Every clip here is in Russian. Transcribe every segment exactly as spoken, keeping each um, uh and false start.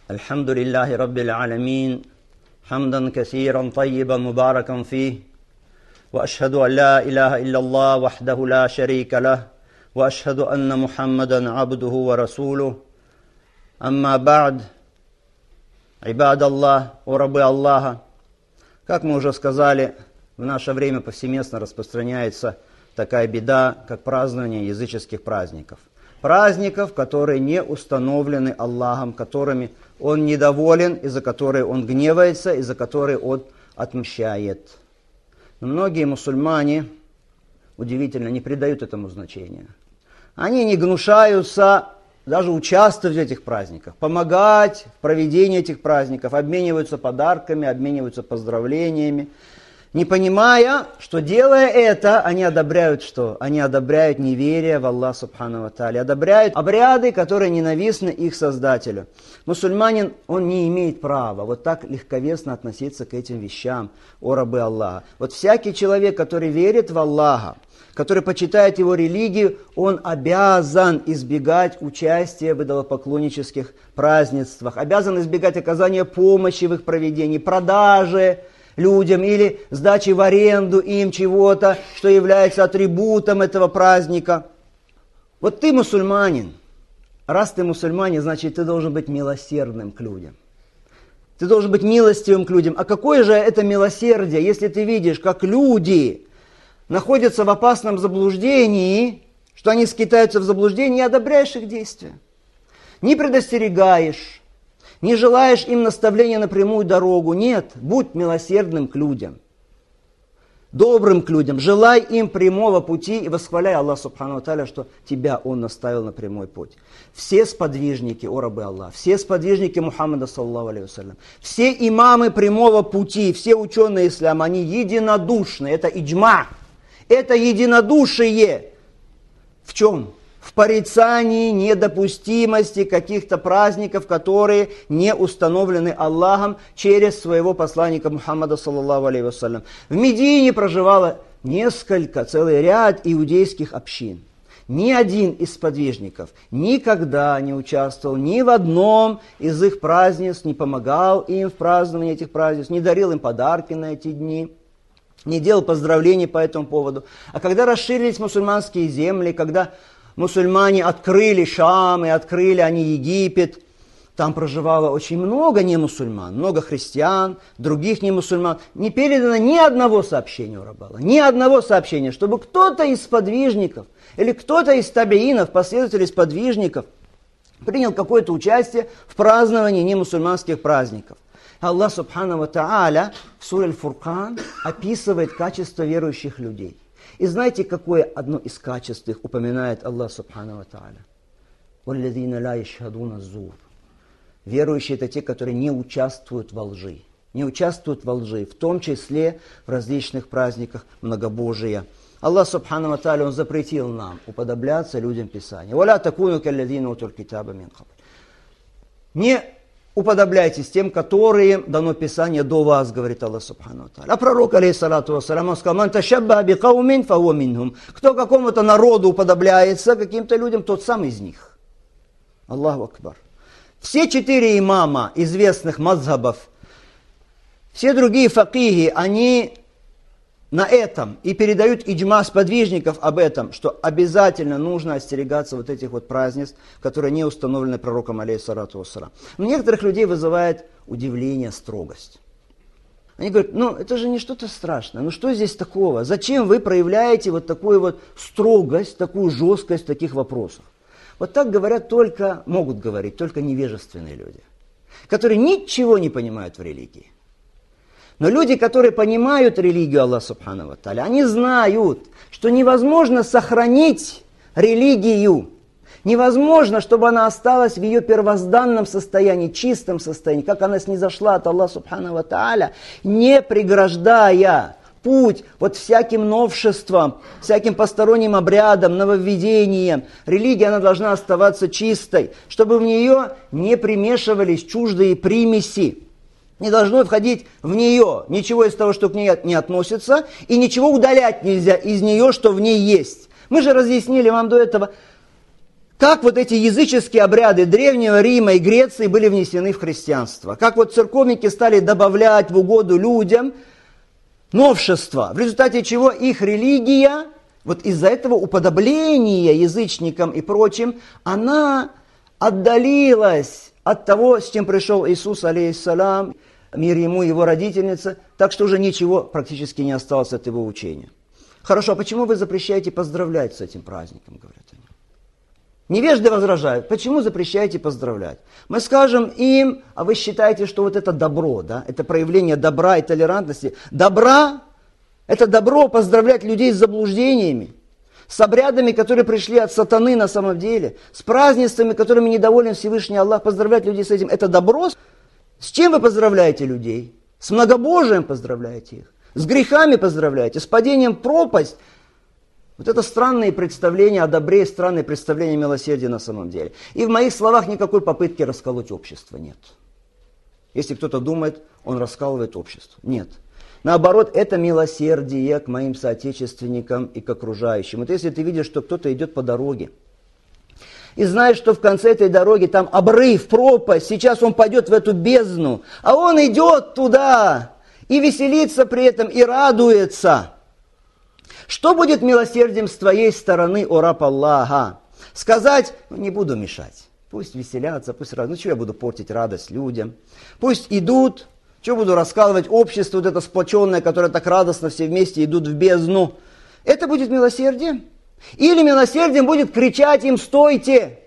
الحمد لله رب العالمين حمدا كثيرا طيبا مباركا فيه وأشهد أن لا إله إلا الله وحده لا شريك له وأشهد أن محمدا عبده ورسوله أما بعد عباد الله ورабы Аллаха. Как мы уже сказали, в наше время повсеместно распространяется такая беда, как празднование языческих праздников. Праздников, которые не установлены Аллахом, которыми Он недоволен, из-за которых Он гневается, из-за которых Он отмщает. Но многие мусульмане, удивительно, не придают этому значения. Они не гнушаются даже участвовать в этих праздниках, помогать в проведении этих праздников, обмениваются подарками, обмениваются поздравлениями, не понимая, что делая это, они одобряют что? Они одобряют неверие в Аллах Субхану ва Тааля, одобряют обряды, которые ненавистны их Создателю. Мусульманин, он не имеет права вот так легковесно относиться к этим вещам, о рабы Аллаха. Вот всякий человек, который верит в Аллаха, который почитает его религию, он обязан избегать участия в идолопоклоннических празднествах, обязан избегать оказания помощи в их проведении, продажи людям или сдачи в аренду им чего-то, что является атрибутом этого праздника. Вот ты мусульманин. Раз ты мусульманин, значит, ты должен быть милосердным к людям. Ты должен быть милостивым к людям. А какое же это милосердие, если ты видишь, как люди находятся в опасном заблуждении, что они скитаются в заблуждении, и одобряешь их действия. Не предостерегаешь, не желаешь им наставления на прямую дорогу. Нет, будь милосердным к людям, добрым к людям, желай им прямого пути и восхваляй Аллах Субхану ва Тааля, что тебя Он наставил на прямой путь. Все сподвижники, о рабы Аллах, все сподвижники Мухаммада, саллаллаху алейхи вассалям, все имамы прямого пути, все ученые ислама, они единодушны, это иджма, это единодушие. В чем? В порицании недопустимости каких-то праздников, которые не установлены Аллахом через своего посланника Мухаммада, саллаллаху алейхи вассалям. В Медине проживало несколько, целый ряд иудейских общин. Ни один из сподвижников никогда не участвовал ни в одном из их празднеств, не помогал им в праздновании этих празднеств, не дарил им подарки на эти дни, не делал поздравлений по этому поводу. А когда расширились мусульманские земли, когда мусульмане открыли Шам и открыли они Египет, там проживало очень много немусульман, много христиан, других немусульман. Не передано ни одного сообщения у Рабала, ни одного сообщения, чтобы кто-то из сподвижников или кто-то из табиинов, последователей сподвижников, принял какое-то участие в праздновании немусульманских праздников. Аллах Субхану ва Тааля в суре Аль-Фуркан описывает качество верующих людей. И знаете, какое одно из качеств их упоминает Аллах Субхану ва Тааля? وَالَّذِينَ لَا يَشْهَدُونَ الزُّورَ. Верующие это те, которые не участвуют во лжи. Не участвуют во лжи, в том числе в различных праздниках многобожия. Аллах Субхану ва Тааля, Он запретил нам уподобляться людям Писания. وَلَا تَكُونُوا كَالَّذِينَ أُوتُوا الْكِتَابَ مِنْ قَبْلِ. Не уподобляйтесь тем, которые дано Писание до вас, говорит Аллах Субхану ва Тааля. А пророк, алейхиссалату вассалям, он сказал: «Ман ташаббаха бикаумин фахуа минхум». Кто какому-то народу уподобляется, каким-то людям, тот сам из них. Аллаху акбар. Все четыре имама известных мазхабов, все другие факихи, они на этом и передают иджма сподвижников об этом, что обязательно нужно остерегаться вот этих вот празднеств, которые не установлены пророком, алейхиссалату вассалям. Но некоторых людей вызывает удивление, строгость. Они говорят: ну это же не что-то страшное, ну что здесь такого? Зачем вы проявляете вот такую вот строгость, такую жесткость в таких вопросах? Вот так говорят только, могут говорить только невежественные люди, которые ничего не понимают в религии. Но люди, которые понимают религию Аллаха Субхану ва Тааля, они знают, что невозможно сохранить религию. Невозможно, чтобы она осталась в ее первозданном состоянии, чистом состоянии, как она снизошла от Аллаха Субхану ва Тааля, не преграждая путь вот всяким новшествам, всяким посторонним обрядам, нововведениям. Религия, она должна оставаться чистой, чтобы в нее не примешивались чуждые примеси. Не должно входить в нее ничего из того, что к ней не относится, и ничего удалять нельзя из нее, что в ней есть. Мы же разъяснили вам до этого, Как вот эти языческие обряды Древнего Рима и Греции были внесены в христианство. Как вот церковники стали добавлять в угоду людям новшества, в результате чего их религия, вот из-за этого уподобления язычникам и прочим, она отдалилась от того, с чем пришел Иисус, алейхиссалям, мир ему, его родительница, так что уже ничего практически не осталось от его учения. Хорошо, а почему вы запрещаете поздравлять с этим праздником, говорят они? Невежды возражают, почему запрещаете поздравлять? Мы скажем им, а вы считаете, что вот это добро, да, это проявление добра и толерантности. Добра, это добро поздравлять людей с заблуждениями, с обрядами, которые пришли от сатаны на самом деле, с празднествами, которыми недоволен Всевышний Аллах, поздравлять людей с этим. Это добро? С чем вы поздравляете людей? С многобожием поздравляете их? С грехами поздравляете? С падением в пропасть? Вот это странные представления о добре, странные представления о милосердии на самом деле. И в моих словах никакой попытки расколоть общество нет. Если кто-то думает, он раскалывает общество. Нет. Наоборот, это милосердие к моим соотечественникам и к окружающим. Вот если ты видишь, что кто-то идет по дороге, и знаешь, что в конце этой дороги там обрыв, пропасть, сейчас он пойдет в эту бездну, а он идет туда и веселится при этом, и радуется. Что будет милосердием с твоей стороны, о раб Аллаха? Сказать, ну, не буду мешать. Пусть веселятся, пусть радуются. Ну, что я буду портить радость людям? Пусть идут. Что буду раскалывать общество, вот это сплоченное, которое так радостно все вместе идут в бездну? Это будет милосердие? Или милосердием будет кричать им: стойте!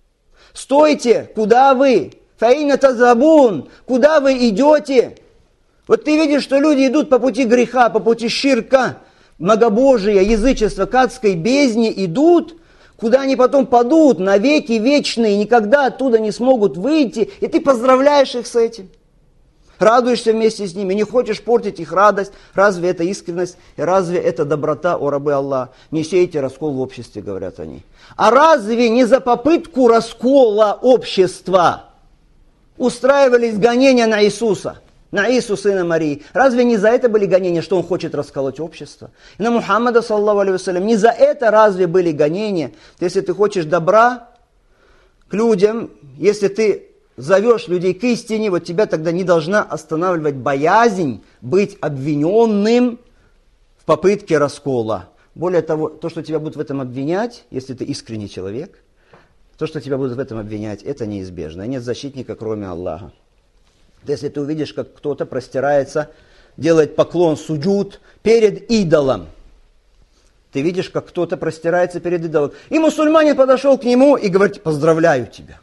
Стойте! Куда вы? Фаина тазабун! Куда вы идете? Вот ты видишь, что люди идут по пути греха, по пути ширка, многобожия, язычества, к адской бездне идут, куда они потом падут, навеки вечные, никогда оттуда не смогут выйти, и ты поздравляешь их с этим. Радуешься вместе с ними, не хочешь портить их радость. Разве это искренность, и разве это доброта, о рабы Аллах? Не сейте раскол в обществе, говорят они. А разве не за попытку раскола общества устраивались гонения на Иисуса? На Иису, сына Марии. Разве не за это были гонения, что он хочет расколоть общество? И на Мухаммада, саллаллаху алейхи вассалям, не за это разве были гонения? Если ты хочешь добра к людям, если ты зовешь людей к истине, вот тебя тогда не должна останавливать боязнь быть обвиненным в попытке раскола. Более того, то, что тебя будут в этом обвинять, если ты искренний человек, то, что тебя будут в этом обвинять, это неизбежно. Нет защитника, кроме Аллаха. Если ты увидишь, как кто-то простирается, делает поклон, суджуд перед идолом. Ты видишь, как кто-то простирается перед идолом. И мусульманин подошел к нему и говорит: поздравляю тебя.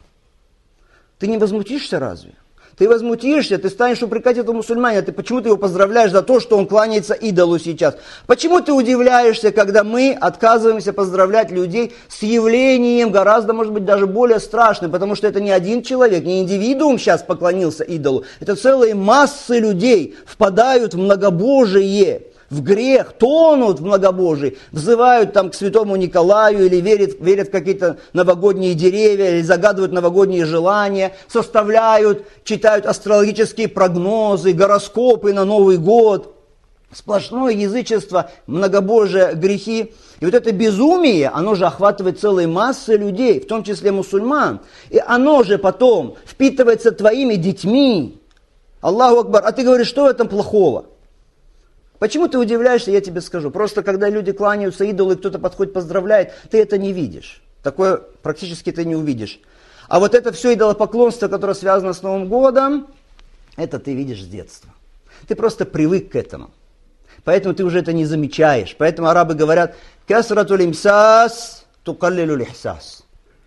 Ты не возмутишься разве? Ты возмутишься, ты станешь упрекать этого мусульманина. Ты почему ты его поздравляешь за то, что он кланяется идолу сейчас? Почему ты удивляешься, когда мы отказываемся поздравлять людей с явлением гораздо, может быть, даже более страшным? Потому что это не один человек, не индивидуум сейчас поклонился идолу. Это целые массы людей впадают в многобожие, в грех, тонут в многобожии, взывают там к святому Николаю или верят, верят в какие-то новогодние деревья, или загадывают новогодние желания, составляют, читают астрологические прогнозы, гороскопы на Новый год. Сплошное язычество, многобожие, грехи. И вот это безумие, оно же охватывает целые массы людей, в том числе мусульман. И оно же потом впитывается твоими детьми. Аллаху Акбар. А ты говоришь, что в этом плохого? Почему ты удивляешься, я тебе скажу. Просто когда люди кланяются идолу, и кто-то подходит, поздравляет, ты это не видишь. Такое практически ты не увидишь. А вот это все идолопоклонство, которое связано с Новым годом, это ты видишь с детства. Ты просто привык к этому. Поэтому ты уже это не замечаешь. Поэтому арабы говорят: «Касратул имсас тукаллилу лихсас».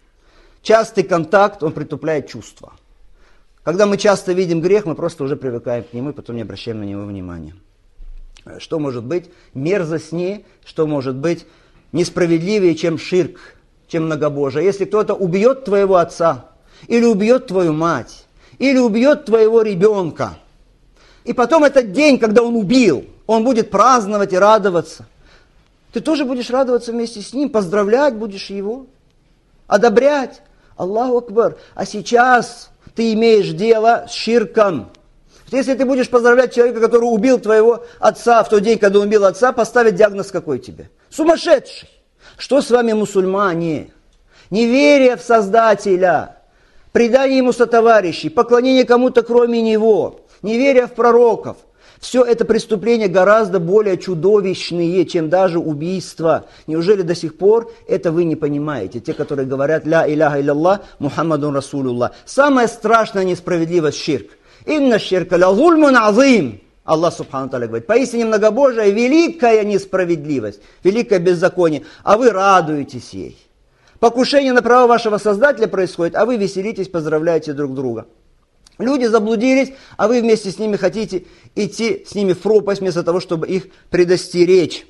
Частый контакт, он притупляет чувства. Когда мы часто видим грех, мы просто уже привыкаем к нему, и потом не обращаем на него внимания. Что может быть мерзостнее, что может быть несправедливее, чем ширк, чем многобожие? Если кто-то убьет твоего отца, или убьет твою мать, или убьет твоего ребенка, и потом этот день, когда он убил, он будет праздновать и радоваться, ты тоже будешь радоваться вместе с ним, поздравлять будешь его, одобрять. Аллаху Акбар. А сейчас ты имеешь дело с ширком. Если ты будешь поздравлять человека, который убил твоего отца в тот день, когда он убил отца, поставить диагноз какой тебе? Сумасшедший. Что с вами, мусульмане? неверие в Создателя, предание Ему сотоварищей, поклонение кому-то кроме Него, неверие в пророков. Все это преступления гораздо более чудовищные, чем даже убийство. Неужели до сих пор это вы не понимаете? Те, которые говорят «Ля иляха илlallah, Мухаммадун Расулуллах». Самая страшная несправедливость – ширк. «Инна ширка ля зульмун азим». Аллах Субхану Тааля говорит, поистине многобожие – великая несправедливость, великое беззаконие, а вы радуетесь ей. Покушение на права вашего Создателя происходит, а вы веселитесь, поздравляете друг друга. Люди заблудились, а вы вместе с ними хотите идти с ними в пропасть, вместо того, чтобы их предостеречь.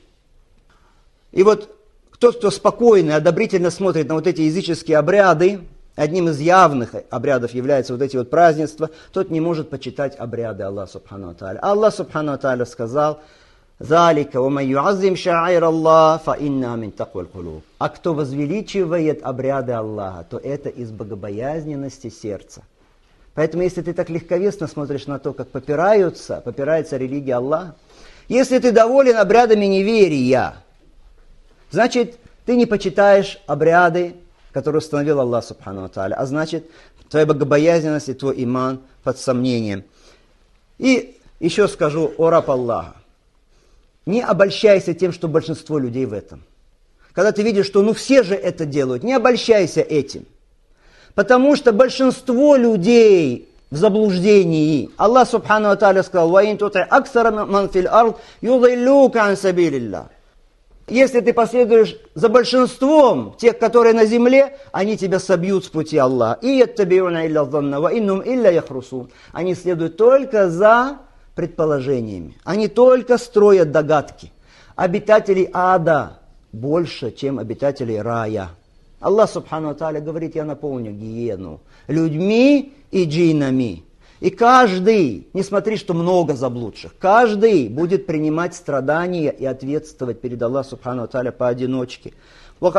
И вот тот, кто спокойно и одобрительно смотрит на вот эти языческие обряды, одним из явных обрядов являются вот эти вот празднества, тот не может почитать обряды Аллаха Субхану Тааля. Аллах Субхану Тааля сказал, «Залика ва ман юаззим ша'аир Аллах, фа инна мин такваль кулуб». А кто возвеличивает обряды Аллаха, то это из богобоязненности сердца. Поэтому, если ты так легковесно смотришь на то, как попираются, попирается религия Аллаха, если ты доволен обрядами неверия, значит, ты не почитаешь обряды, которые установил Аллах Субхану ва Тааля, а значит, твоя богобоязненность и твой иман под сомнением. И еще скажу, о раб Аллаха, не обольщайся тем, что большинство людей в этом. Когда ты видишь, что ну все же это делают, не обольщайся этим. Потому что большинство людей в заблуждении. Аллах Субхану ва Тааля сказал, «Ва ин тути аксара ман фил ард юдиллюка ан сабилиллах». Если ты последуешь за большинством тех, которые на земле, они тебя собьют с пути Аллаха. И яттабиуна илля занна, ва иннум илля яхрусун. Они следуют только за предположениями. Они только строят догадки. Обитателей ада больше, чем обитателей рая. Аллах Субхану ва Тааля говорит, я наполню гиену людьми и джиннами. И каждый, не смотри, что много заблудших, каждый будет принимать страдания и ответствовать перед Аллахом Субхану ва Тааля поодиночке. Вы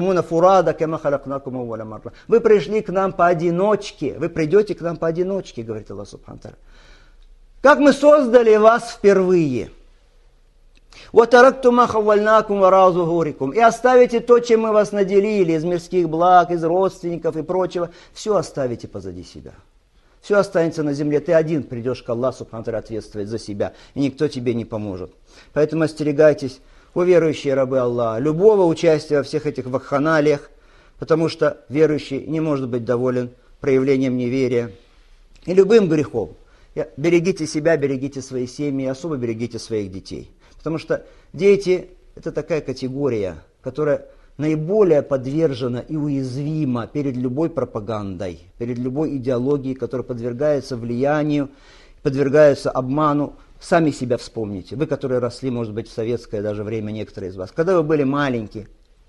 пришли к нам поодиночке, вы придете к нам поодиночке, говорит Аллах Субхану ва Тааля. Как мы создали вас впервые. И оставите то, чем мы вас наделили, из мирских благ, из родственников и прочего, все оставите позади себя. Все останется на земле, ты один придешь к Аллаху Субхану ва Тааля ответствовать за себя, и никто тебе не поможет. Поэтому остерегайтесь, о верующие рабы Аллаха, любого участия во всех этих вакханалиях, потому что верующий не может быть доволен проявлением неверия и любым грехом. Берегите себя, берегите свои семьи, особо берегите своих детей. Потому что дети – это такая категория, которая наиболее подвержена и уязвима перед любой пропагандой, перед любой идеологией, которая подвергается влиянию, подвергается обману. Сами себя вспомните. Вы, которые росли, может быть, в советское даже время, некоторые из вас. Когда вы были маленькие,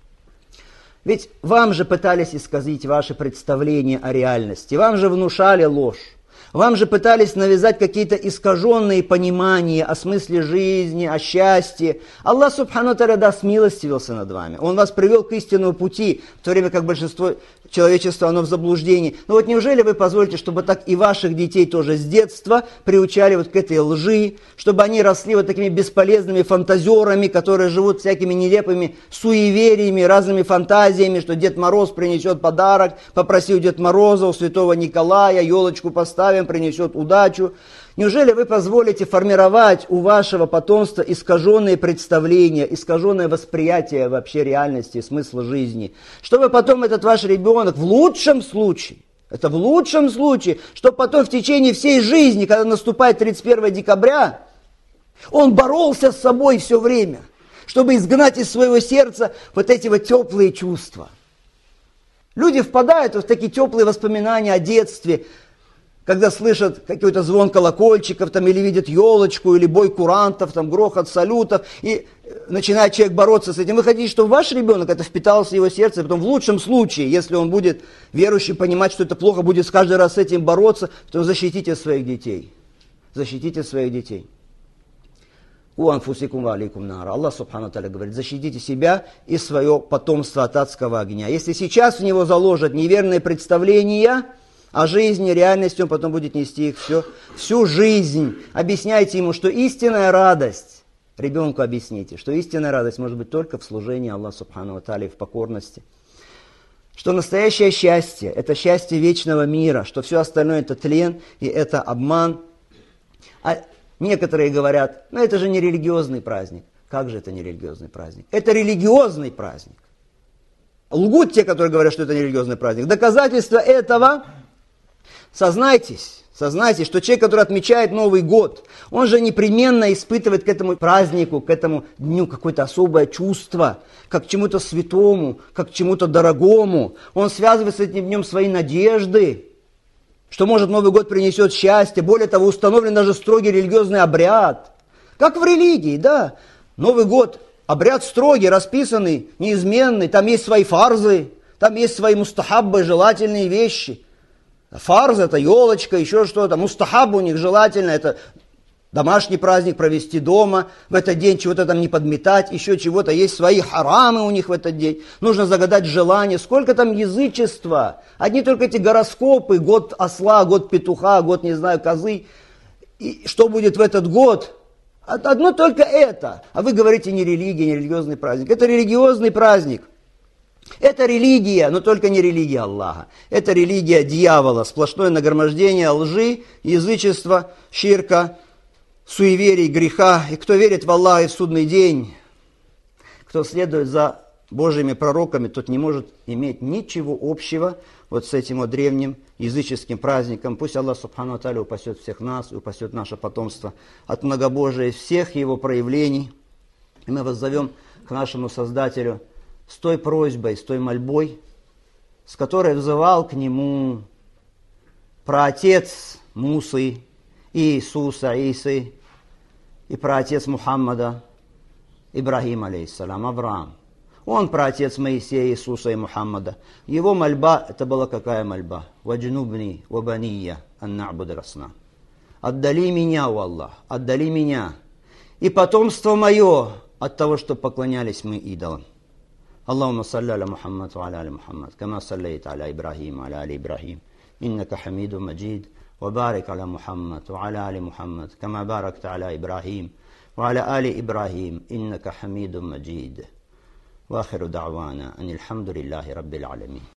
ведь вам же пытались исказить ваши представления о реальности, вам же внушали ложь. Вам же пытались навязать какие-то искаженные понимания о смысле жизни, о счастье. Аллах Субхану ва Тааля да смилостивился над вами. Он вас привел к истинному пути, в то время как большинство человечества, оно в заблуждении. Но вот неужели вы позволите, чтобы так и ваших детей тоже с детства приучали вот к этой лжи, чтобы они росли вот такими бесполезными фантазерами, которые живут всякими нелепыми суевериями, разными фантазиями, что Дед Мороз принесет подарок, попроси у Деда Мороза, у Святого Николая, елочку поставим, принесет удачу. Неужели вы позволите формировать у вашего потомства искаженные представления, искаженное восприятие вообще реальности и смысла жизни? Чтобы потом этот ваш ребенок в лучшем случае, это в лучшем случае, чтобы потом в течение всей жизни, когда наступает тридцать первое декабря, он боролся с собой все время, чтобы изгнать из своего сердца вот эти вот теплые чувства. Люди впадают в такие теплые воспоминания о детстве, когда слышат какой-то звон колокольчиков, там, или видят елочку, или бой курантов, там, грохот салютов, и начинает человек бороться с этим. Вы хотите, чтобы ваш ребенок это впиталось в его сердце, и потом в лучшем случае, если он будет верующий, понимать, что это плохо, будет каждый раз с этим бороться, то защитите своих детей. Защитите своих детей. У анфусикум ва алейкум нар. Аллах Субхану ва Тааля говорит, защитите себя и свое потомство от адского огня. Если сейчас в него заложат неверные представления о жизни, реальности, он потом будет нести их все, всю жизнь. Объясняйте ему, что истинная радость, ребенку объясните, что истинная радость может быть только в служении Аллаху Субхану ва Тааля, в покорности. что настоящее счастье – это счастье вечного мира, что все остальное – это тлен и это обман. А некоторые говорят, ну это же не религиозный праздник. Как же это не религиозный праздник? Это религиозный праздник. Лгут те, которые говорят, что это не религиозный праздник. Доказательство этого – сознайтесь. Сознайте, что человек, который отмечает Новый год, он же непременно испытывает к этому празднику, к этому дню какое-то особое чувство, как к чему-то святому, как к чему-то дорогому. Он связывает с этим днем свои надежды, что, может, Новый год принесет счастье. Более того, установлен даже строгий религиозный обряд. Как в религии, да. Новый год, обряд строгий, расписанный, неизменный. Там есть свои фарзы, там есть свои мустахаббы, желательные вещи. Фарз – это елочка, еще что-то. Мустахаб у них желательно, это домашний праздник провести дома. В этот день чего-то там не подметать, еще чего-то. Есть свои харамы у них в этот день. Нужно загадать желание. Сколько там язычества. Одни только эти гороскопы. Год осла, год петуха, год, не знаю, козы. И что будет в этот год? Одно только это. А вы говорите, не религия, не религиозный праздник. Это религиозный праздник. Это религия, но только не религия Аллаха. Это религия дьявола, сплошное нагромождение лжи, язычества, ширка, суеверий, греха. И кто верит в Аллаха и в судный день, кто следует за Божьими пророками, тот не может иметь ничего общего вот с этим вот древним языческим праздником. Пусть Аллах Субхану ва Тааля упасет всех нас и упасет наше потомство от многобожия, всех его проявлений. И мы воззовем к нашему Создателю с той просьбой, с той мольбой, с которой взывал к нему праотец Мусы, Иисуса, Исы, и праотец Мухаммада, Ибрахим, алейхиссалам, Авраам. Он праотец Моисея, Иисуса и Мухаммада. Его мольба, это была какая мольба? «Ваджнубни вабания ан на'буда расна». Отдали меня, о Аллах, отдали меня и потомство мое от того, что поклонялись мы идолам. اللهم صل على محمد وعلى آل محمد كما صليت على إبراهيم وعلى آل إبراهيم إنك حميد مجيد وبارك على محمد وعلى آل محمد كما باركت على إبراهيم وعلى آل إبراهيم إنك حميد مجيد وآخر دعوانا أن الحمد لله رب العالمين.